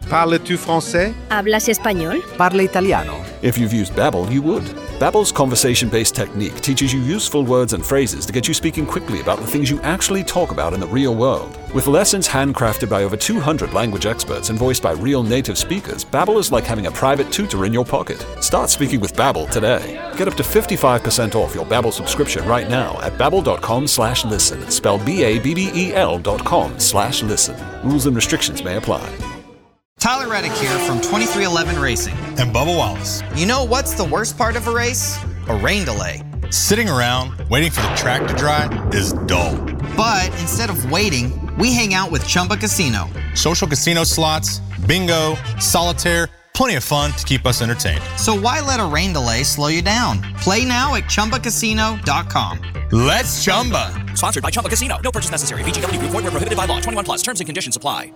Parles-tu français? ¿Hablas español? Parla italiano. If you've used Babbel, you would. Babbel's conversation-based technique teaches you useful words and phrases to get you speaking quickly about the things you actually talk about in the real world. With lessons handcrafted by over 200 language experts and voiced by real native speakers, Babbel is like having a private tutor in your pocket. Start speaking with Babbel today. Get up to 55% off your Babbel subscription right now at babbel.com/listen. Spelled BABBEL.com/listen. Rules and restrictions may apply. Tyler Reddick here from 23XI Racing. And Bubba Wallace. You know what's the worst part of a race? A rain delay. Sitting around waiting for the track to dry is dull. But instead of waiting, we hang out with Chumba Casino. Social casino slots, bingo, solitaire, plenty of fun to keep us entertained. So why let a rain delay slow you down? Play now at ChumbaCasino.com. Let's Chumba. Sponsored by Chumba Casino. No purchase necessary. VGW Group. Void where prohibited by law. 21+. Terms and conditions apply.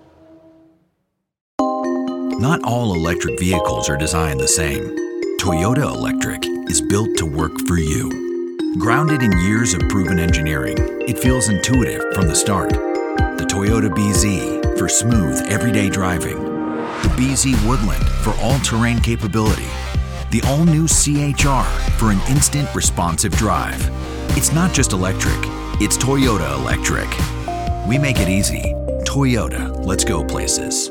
Not all electric vehicles are designed the same. Toyota Electric is built to work for you. Grounded in years of proven engineering, it feels intuitive from the start. The Toyota BZ for smooth, everyday driving. The BZ Woodland for all-terrain capability. The all-new CHR for an instant responsive drive. It's not just electric, it's Toyota Electric. We make it easy. Toyota, let's go places.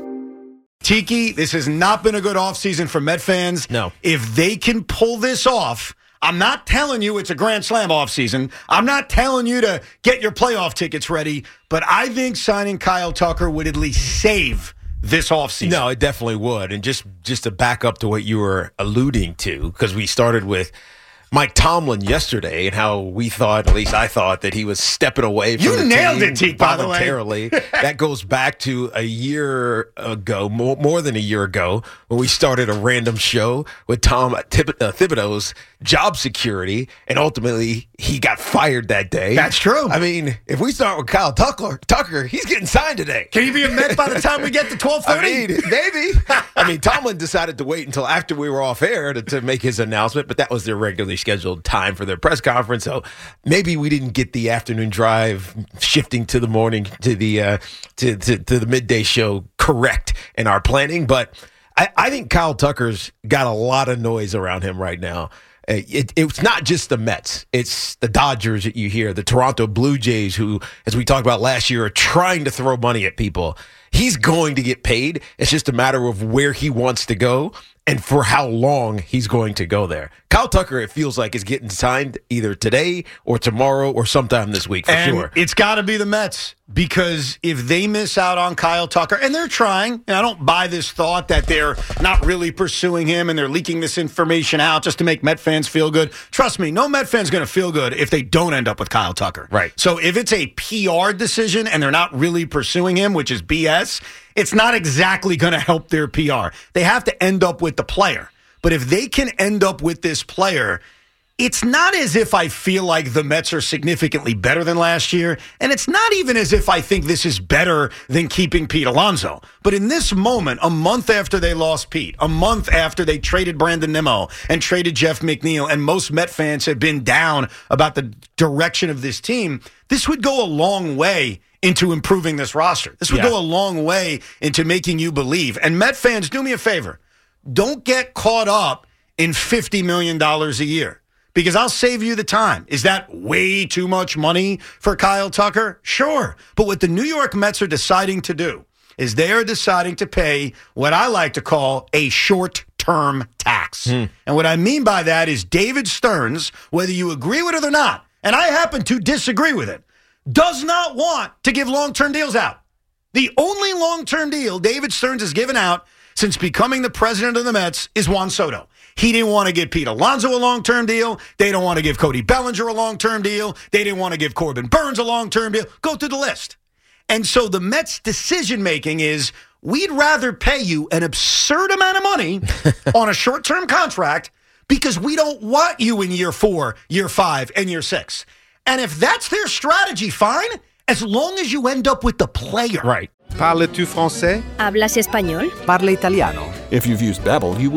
Tiki, this has not been a good offseason for Met fans. No. If they can pull this off, I'm not telling you it's a Grand Slam offseason. I'm not telling you to get your playoff tickets ready, but I think signing Kyle Tucker would at least save this offseason. No, it definitely would. And just to back up to what you were alluding to, because we started with Mike Tomlin yesterday and how we thought, at least I thought, that he was stepping away from the team. You nailed it, Teak, by the way. Voluntarily. That goes back to a year ago, more than a year ago, when we started a random show with Tom Thibodeau's job security, and ultimately he got fired that day. That's true. I mean, if we start with Kyle Tucker, he's getting signed today. Can he be a Met by the time we get to 12:30? I mean, maybe. I mean, Tomlin decided to wait until after we were off air to make his announcement, but that was their regularly scheduled time for their press conference. So maybe we didn't get the afternoon drive shifting to the morning to the to the midday show correct in our planning. But I think Kyle Tucker's got a lot of noise around him right now. It's not just the Mets. It's the Dodgers that you hear, the Toronto Blue Jays, who, as we talked about last year, are trying to throw money at people. He's going to get paid. It's just a matter of where he wants to go and for how long he's going to go there. Kyle Tucker, it feels like, is getting signed either today or tomorrow or sometime this week for sure. It's got to be the Mets, because if they miss out on Kyle Tucker, and they're trying, and I don't buy this thought that they're not really pursuing him and they're leaking this information out just to make Met fans feel good. Trust me, no Met fan's going to feel good if they don't end up with Kyle Tucker. Right. So if it's a PR decision and they're not really pursuing him, which is BS, it's not exactly going to help their PR. They have to end up with the player. But if they can end up with this player, it's not as if I feel like the Mets are significantly better than last year, and it's not even as if I think this is better than keeping Pete Alonso. But in this moment, a month after they lost Pete, a month after they traded Brandon Nimmo and traded Jeff McNeil, and most Met fans have been down about the direction of this team, this would go a long way into improving this roster. This would go a long way into making you believe. And Met fans, do me a favor. Don't get caught up in $50 million a year, because I'll save you the time. Is that way too much money for Kyle Tucker? Sure. But what the New York Mets are deciding to do is they are deciding to pay what I like to call a short-term tax. And what I mean by that is David Stearns, whether you agree with it or not, and I happen to disagree with it, does not want to give long-term deals out. The only long-term deal David Stearns has given out since becoming the president of the Mets is Juan Soto. He didn't want to give Pete Alonso a long-term deal. They don't want to give Cody Bellinger a long-term deal. They didn't want to give Corbin Burns a long-term deal. Go through the list. And so the Mets' decision-making is, we'd rather pay you an absurd amount of money on a short-term contract because we don't want you in year 4, year 5, and year 6. And if that's their strategy, fine, as long as you end up with the player. Right. Parles-tu français? ¿Hablas español? Parla italiano. If you've used Babbel, you would.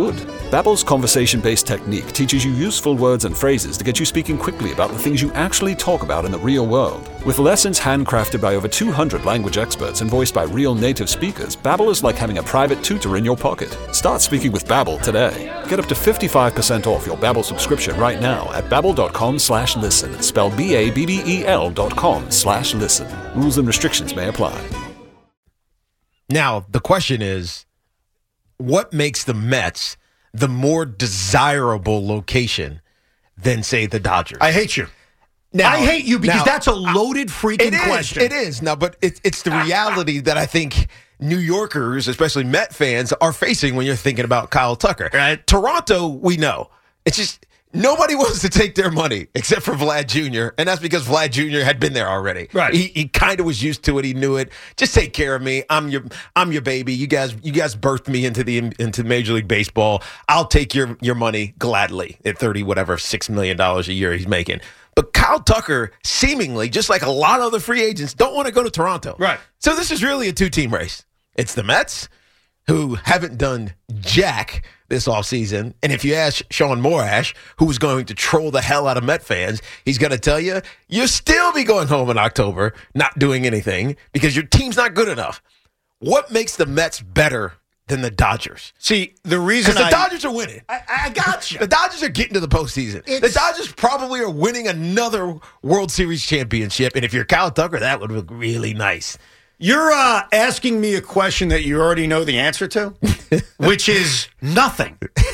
Babbel's conversation-based technique teaches you useful words and phrases to get you speaking quickly about the things you actually talk about in the real world. With lessons handcrafted by over 200 language experts and voiced by real native speakers, Babbel is like having a private tutor in your pocket. Start speaking with Babbel today. Get up to 55% off your Babbel subscription right now at babbel.com/listen. Spelled BABBEL.com/listen. Rules and restrictions may apply. Now, the question is, what makes the Mets the more desirable location than, say, the Dodgers? I hate you. Now, I hate you because that's a loaded freaking question. It is. Now, but it's the reality that I think New Yorkers, especially Met fans, are facing when you're thinking about Kyle Tucker. Right. Toronto, we know. It's just nobody wants to take their money except for Vlad Jr., and that's because Vlad Jr. had been there already. Right. He kind of was used to it. He knew it. Just take care of me. I'm your baby. You guys birthed me into Major League Baseball. I'll take your money gladly at $6 million a year he's making. But Kyle Tucker, seemingly, just like a lot of other free agents, don't want to go to Toronto. Right. So this is really a two-team race. It's the Mets, who haven't done jack this offseason. And if you ask Sean Morash, who's going to troll the hell out of Met fans, he's going to tell you, you'll still be going home in October, not doing anything, because your team's not good enough. What makes the Mets better than the Dodgers? See, the reason Because the Dodgers are winning. I got you. The Dodgers are getting to the postseason. The Dodgers probably are winning another World Series championship. And if you're Kyle Tucker, that would look really nice. You're asking me a question that you already know the answer to, which is nothing.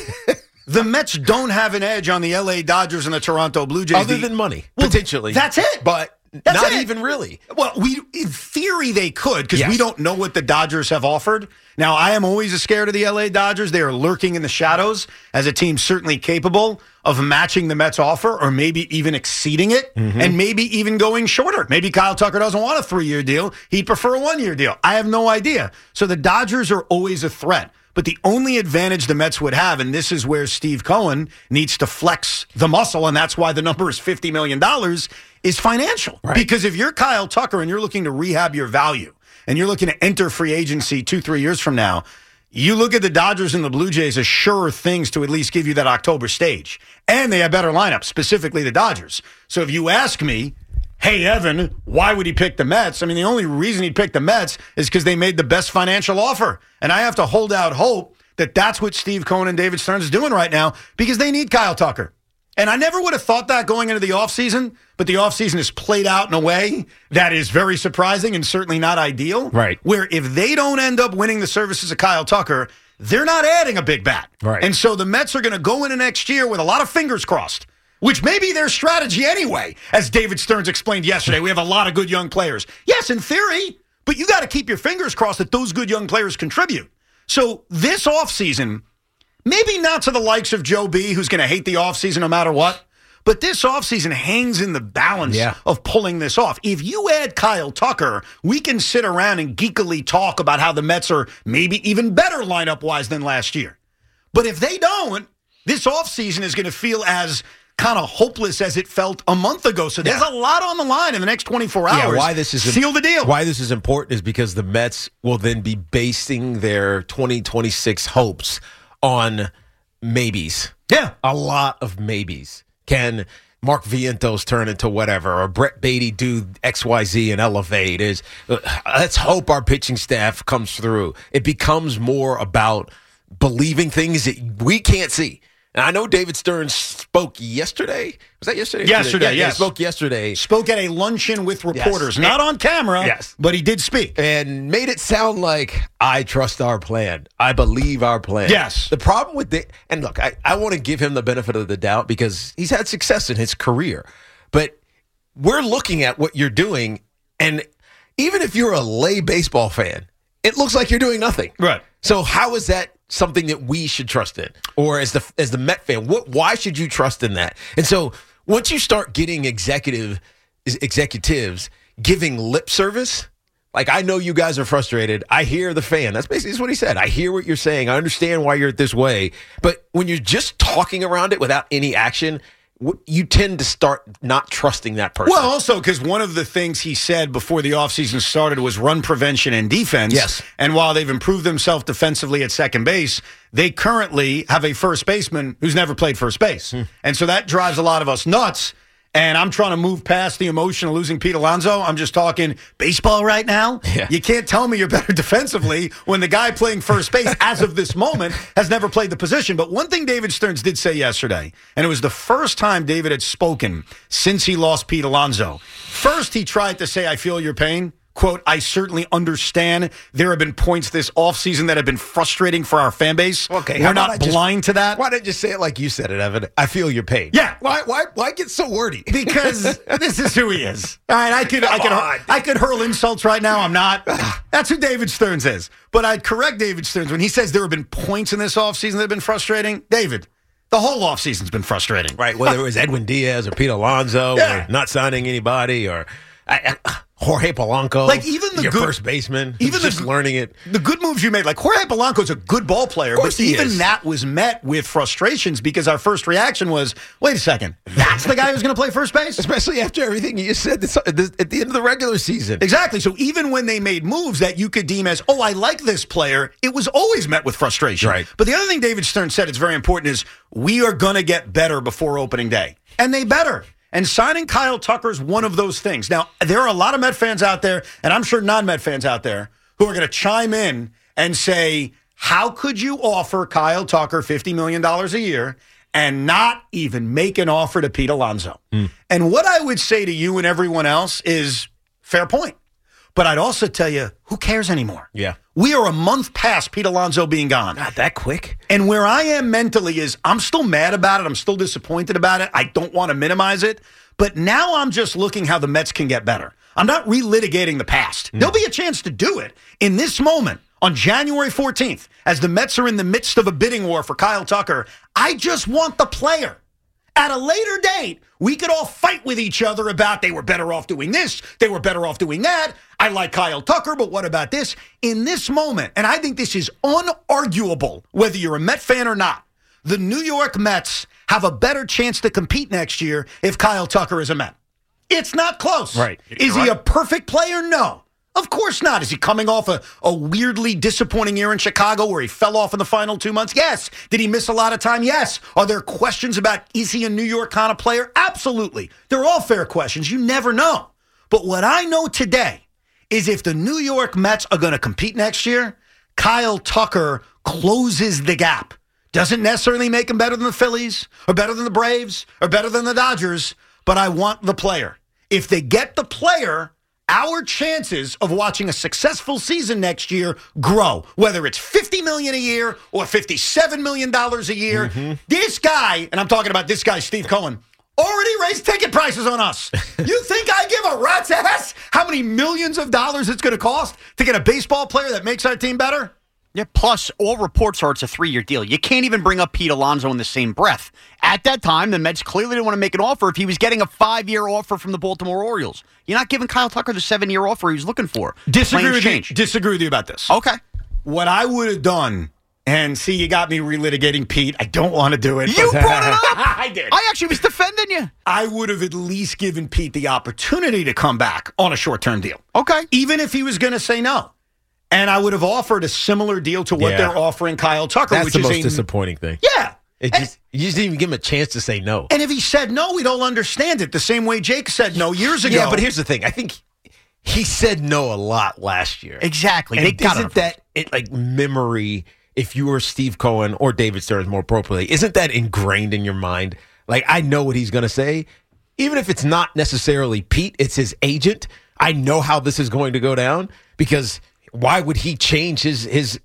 The Mets don't have an edge on the L.A. Dodgers and the Toronto Blue Jays. Other than money, potentially. That's it. But That's not it. even really. Well, in theory, they could, because Yes. we don't know what the Dodgers have offered. Now, I am always scared of the L.A. Dodgers. They are lurking in the shadows as a team certainly capable of matching the Mets' offer or maybe even exceeding it and maybe even going shorter. Maybe Kyle Tucker doesn't want a 3-year deal. He'd prefer a 1-year deal. I have no idea. So the Dodgers are always a threat. But the only advantage the Mets would have, and this is where Steve Cohen needs to flex the muscle, and that's why the number is $50 million, is financial. Right. Because if you're Kyle Tucker and you're looking to rehab your value and you're looking to enter free agency 2-3 years from now, you look at the Dodgers and the Blue Jays as surer things to at least give you that October stage. And they have better lineups, specifically the Dodgers. So if you ask me, hey, Evan, why would he pick the Mets? I mean, the only reason he'd pick the Mets is because they made the best financial offer. And I have to hold out hope that that's what Steve Cohen and David Stearns is doing right now because they need Kyle Tucker. And I never would have thought that going into the offseason, but the offseason is played out in a way that is very surprising and certainly not ideal. Right. Where if they don't end up winning the services of Kyle Tucker, they're not adding a big bat. Right. And so the Mets are going to go into next year with a lot of fingers crossed, which may be their strategy anyway. As David Stearns explained yesterday, we have a lot of good young players. Yes, in theory, but you got to keep your fingers crossed that those good young players contribute. So this offseason, maybe not to the likes of Joe B., who's going to hate the offseason no matter what, but this offseason hangs in the balance of pulling this off. If you add Kyle Tucker, we can sit around and geekily talk about how the Mets are maybe even better lineup-wise than last year. But if they don't, this offseason is going to feel as kind of hopeless as it felt a month ago. So there's a lot on the line in the next 24 hours. Yeah, why this is seal the deal. Why this is important is because the Mets will then be basing their 2026 hopes on maybes. Yeah. A lot of maybes. Can Mark Vientos turn into whatever, or Brett Beatty do XYZ and elevate? Let's hope our pitching staff comes through. It becomes more about believing things that we can't see. And I know David Stearns spoke yesterday. Was that yesterday? Yesterday, yeah, yes. He spoke yesterday. Spoke at a luncheon with reporters. Yes. Not on camera, Yes. but he did speak. And made it sound like, I trust our plan. I believe our plan. Yes. The problem with and look, I want to give him the benefit of the doubt because he's had success in his career. But we're looking at what you're doing, and even if you're a lay baseball fan, it looks like you're doing nothing. Right. So how is that something that we should trust in? Or as the Met fan, why should you trust in that? And so once you start getting executives giving lip service, like, I know you guys are frustrated. I hear the fan. That's basically what he said. I hear what you're saying. I understand why you're this way. But when you're just talking around it without any action, you tend to start not trusting that person. Well, also because one of the things he said before the offseason started was run prevention and defense. Yes. And while they've improved themselves defensively at second base, they currently have a first baseman who's never played first base. And so that drives a lot of us nuts. And I'm trying to move past the emotion of losing Pete Alonso. I'm just talking baseball right now. Yeah. You can't tell me you're better defensively when the guy playing first base, as of this moment, has never played the position. But one thing David Stearns did say yesterday, and it was the first time David had spoken since he lost Pete Alonso. First, he tried to say, I feel your pain. Quote, I certainly understand there have been points this offseason that have been frustrating for our fan base. Okay, we're not blind to that. Why didn't you say it like you said it, Evan? I feel your pain. Yeah. Why get so wordy? Because this is who he is. All right, I could hurl insults right now. I'm not. That's who David Stearns is. But I'd correct David Stearns when he says there have been points in this offseason that have been frustrating. David, the whole offseason's been frustrating. Right, whether it was Edwin Diaz or Pete Alonso or not signing anybody or Jorge Polanco, like even the your good first baseman, even just learning it. The good moves you made, like Jorge Polanco's a good ball player, but even that was met with frustrations because our first reaction was, wait a second, that's the guy who's going to play first base? Especially after everything you said at the end of the regular season. Exactly. So even when they made moves that you could deem as, oh, I like this player, it was always met with frustration. Right. But the other thing David Stern said, it's very important, is we are going to get better before opening day. And they better. And signing Kyle Tucker is one of those things. Now, there are a lot of Met fans out there, and I'm sure non-Met fans out there, who are going to chime in and say, how could you offer Kyle Tucker $50 million a year and not even make an offer to Pete Alonso? And what I would say to you and everyone else is, fair point. But I'd also tell you, who cares anymore? Yeah. We are a month past Pete Alonso being gone. Not that quick. And where I am mentally is I'm still mad about it. I'm still disappointed about it. I don't want to minimize it. But now I'm just looking how the Mets can get better. I'm not relitigating the past. There'll be a chance to do it in this moment on January 14th as the Mets are in the midst of a bidding war for Kyle Tucker. I just want the player. At a later date, we could all fight with each other about they were better off doing this, they were better off doing that. I like Kyle Tucker, but what about this? In this moment, and I think this is unarguable, whether you're a Met fan or not, the New York Mets have a better chance to compete next year if Kyle Tucker is a Met. It's not close. Right. Is he a perfect player? No. Of course not. Is he coming off a weirdly disappointing year in Chicago where he fell off in the final 2 months? Yes. Did he miss a lot of time? Yes. Are there questions about, is he a New York kind of player? Absolutely. They're all fair questions. You never know. But what I know today is if the New York Mets are going to compete next year, Kyle Tucker closes the gap. Doesn't necessarily make him better than the Phillies or better than the Braves or better than the Dodgers, but I want the player. If they get the player, our chances of watching a successful season next year grow, whether it's $50 million a year or $57 million a year. This guy, and I'm talking about this guy, Steve Cohen, already raised ticket prices on us. You think I give a rat's ass how many millions of dollars it's going to cost to get a baseball player that makes our team better? Yeah, plus, all reports are it's a 3-year deal. You can't even bring up Pete Alonso in the same breath. At that time, the Mets clearly didn't want to make an offer if he was getting a 5-year offer from the Baltimore Orioles. You're not giving Kyle Tucker the 7-year offer he was looking for. Disagree with you about this. Okay. What I would have done, and see, you got me relitigating Pete. I don't want to do it. You brought it up. I did. I actually was defending you. I would have at least given Pete the opportunity to come back on a short-term deal. Okay. Even if he was going to say no. And I would have offered a similar deal to what they're offering Kyle Tucker. That's which the is most disappointing thing. Yeah. You just didn't even give him a chance to say no. And if he said no, we'd all understand it the same way Jake said no years ago. Yeah, but here's the thing. I think he said no a lot last year. Exactly. And isn't that like memory, if you were Steve Cohen or David Stearns more appropriately, isn't that ingrained in your mind? Like, I know what he's going to say. Even if it's not necessarily Pete, it's his agent. I know how this is going to go down because why would he change his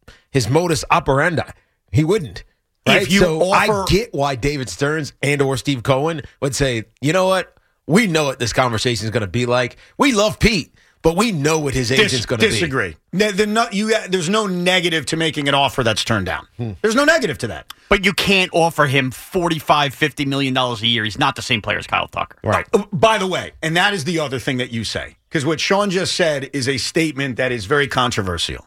modus operandi? He wouldn't. Right? I get why David Stearns and or Steve Cohen would say, you know what? We know what this conversation is going to be like. We love Pete, but we know what his agent's going to be. Disagree. There's no negative to making an offer that's turned down. There's no negative to that. But you can't offer him $45-50 million a year. He's not the same player as Kyle Tucker. Right. By the way, and that is the other thing that you say, because what Sean just said is a statement that is very controversial.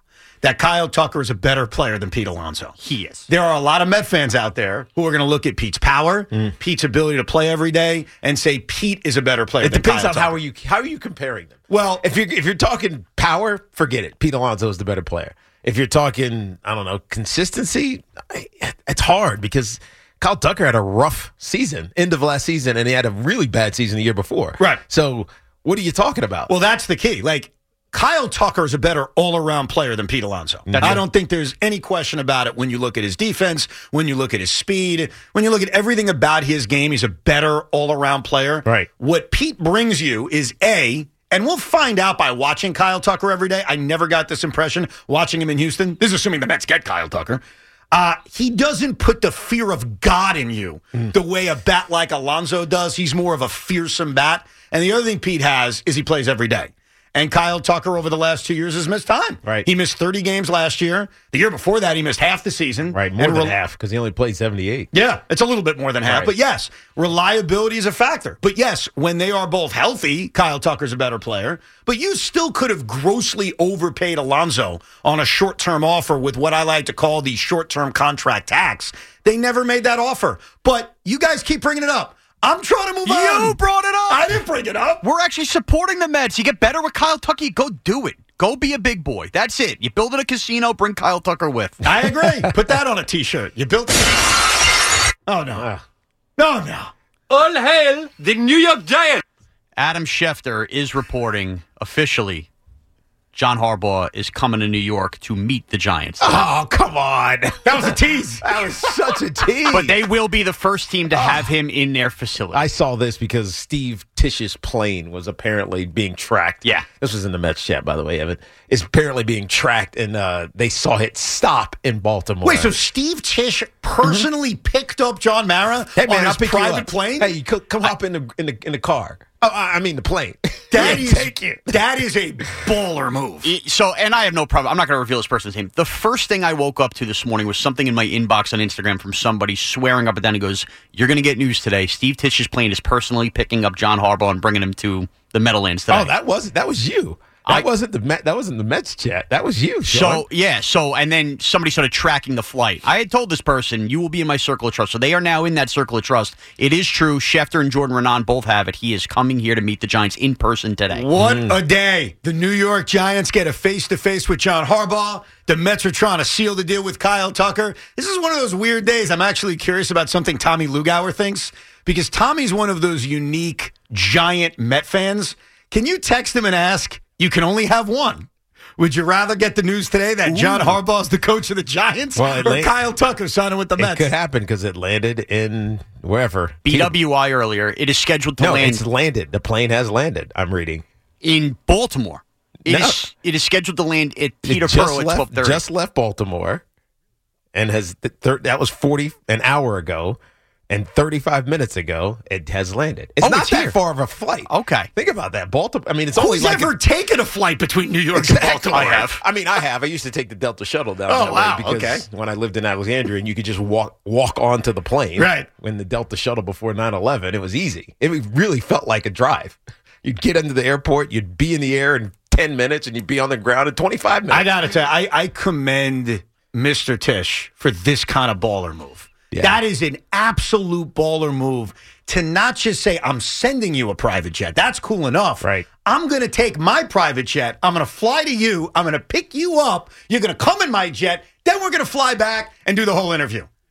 that Kyle Tucker is a better player than Pete Alonso. He is. There are a lot of Met fans out there who are going to look at Pete's power, Pete's ability to play every day, and say Pete is a better player It than depends Kyle on Tucker. how are you comparing them. Well, If you're talking power, forget it. Pete Alonso is the better player. If you're talking, I don't know, consistency, it's hard because Kyle Tucker had a rough season, end of last season, and he had a really bad season the year before. Right. So what are you talking about? well, that's the key. Like, Kyle Tucker is a better all-around player than Pete Alonso. I don't think there's any question about it when you look at his defense, when you look at his speed, when you look at everything about his game. He's a better all-around player. Right. What Pete brings you is and we'll find out by watching Kyle Tucker every day. I never got this impression watching him in Houston. This is assuming the Mets get Kyle Tucker. He doesn't put the fear of God in you the way a bat like Alonso does. He's more of a fearsome bat. And the other thing Pete has is he plays every day. And Kyle Tucker over the last 2 years has missed time. Right. He missed 30 games last year. The year before that, he missed half the season. Right, more And than half because he only played 78. Yeah, it's a little bit more than half. Right. But yes, reliability is a factor. But yes, when they are both healthy, Kyle Tucker's a better player. But you still could have grossly overpaid Alonso on a short-term offer with what I like to call the short-term contract tax. They never made that offer. But you guys keep bringing it up. I'm trying to move on. You brought it up. I didn't bring it up. We're actually supporting the Mets. You get better with Kyle Tucker, go do it. Go be a big boy. That's it. You build it a casino, bring Kyle Tucker with. I agree. Put that on a T-shirt. You built it. Oh, no. No. All hail the New York Giants. Adam Schefter is reporting officially John Harbaugh is coming to New York to meet the Giants. Oh, come on. That was a tease. That was such a tease. But they will be the first team to have him in their facility. I saw this because Steve Tish's plane was apparently being tracked. Yeah. This was in the Mets chat, by the way, Evan. It's apparently being tracked, and they saw it stop in Baltimore. Wait, so Steve Tisch personally picked up John Mara Hey, man, on I'll his pick you private up. plane? Hey, you come hop in the car. Oh, I mean the plane. That Yeah, is take it. That is a baller move. So, and I have no problem. I'm not going to reveal this person's name. The first thing I woke up to this morning was something in my inbox on Instagram from somebody swearing up and down. He goes, "You're going to get news today. Steve Tisch's plane is personally picking up John Harbaugh and bringing him to the Meadowlands today." Oh, that was you. That wasn't the Mets chat. That was you, Sean. And then somebody started tracking the flight. I had told this person, you will be in my circle of trust. So they are now in that circle of trust. It is true. Schefter and Jordan Renan both have it. He is coming here to meet the Giants in person today. What a day. The New York Giants get a face-to-face with John Harbaugh. The Mets are trying to seal the deal with Kyle Tucker. This is one of those weird days. I'm actually curious about something Tommy Lugauer thinks, because Tommy's one of those unique Giant Met fans. Can you text him and ask, you can only have one? Would you rather get the news today that John Harbaugh is the coach of the Giants or Kyle Tucker signing with the Mets? It could happen because it landed in wherever. BWI earlier. It is scheduled to land. It's landed. The plane has landed, I'm reading. In Baltimore. It is scheduled to land at Peterborough at 12:30. Just left Baltimore and that was an hour ago. And 35 minutes ago, it has landed. It's not that far of a flight. Okay. Think about that. Baltimore. I mean, it's only like ever taken a flight between New York and Baltimore? I have. I have. I used to take the Delta shuttle down that way because when I lived in Alexandria, and you could just walk onto the plane. Right. When the Delta shuttle before 9/11, it was easy. It really felt like a drive. You'd get into the airport, you'd be in the air in 10 minutes, and you'd be on the ground in 25 minutes. I got to tell you, I commend Mr. Tisch for this kind of baller move. Yeah. That is an absolute baller move to not just say, I'm sending you a private jet. That's cool enough. Right. I'm going to take my private jet. I'm going to fly to you. I'm going to pick you up. You're going to come in my jet. Then we're going to fly back and do the whole interview.